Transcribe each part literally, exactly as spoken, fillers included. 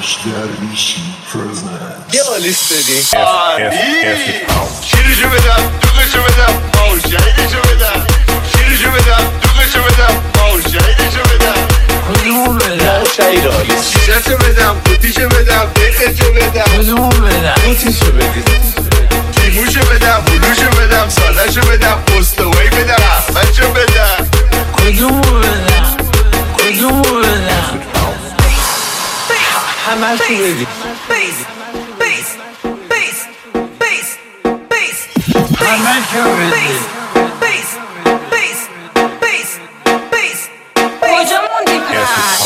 یه آلیس بدیم. شیرشو بدم دوغشو بدم ماو شهیدشو بدم. شیرشو بدم دوغشو بدم ماو شهیدشو بدم. کدومو بدم؟ ماو شهید آلیس. شیششو بدم قوطیشو بدم دیخشو بدم. کدومو بدم؟ قوطیشو بدیم. لیموشو بدم هلوشو بدم سالشو بدم پستوی بدم احمدشو بدم. کدومو بدم؟ کدومو بدم؟ همه تو بدیم. همه چو بدیم. کجا موندی پس؟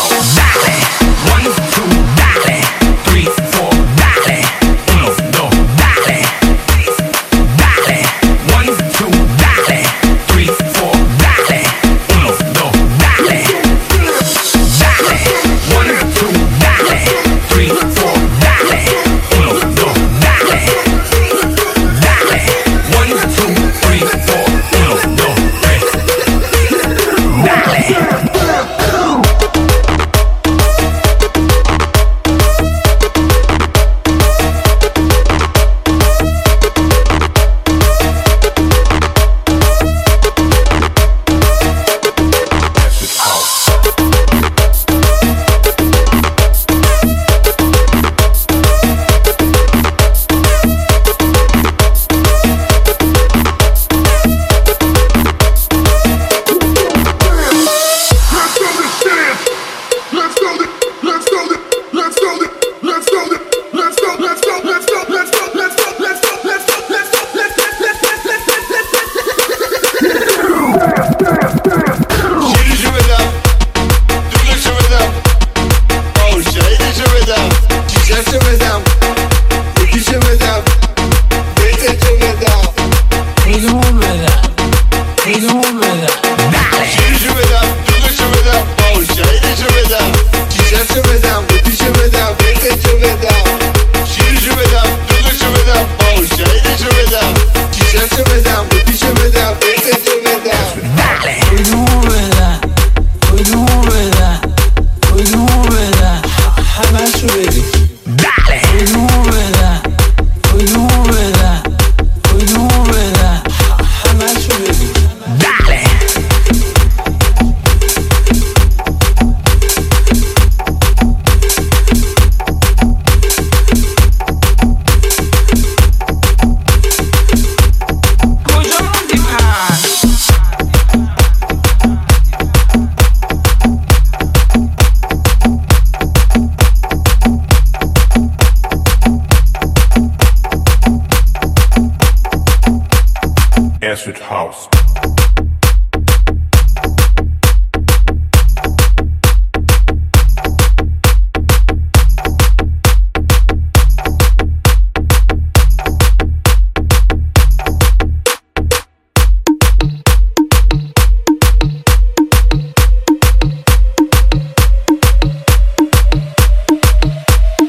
Acid House.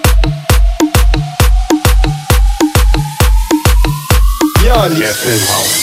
Acid House.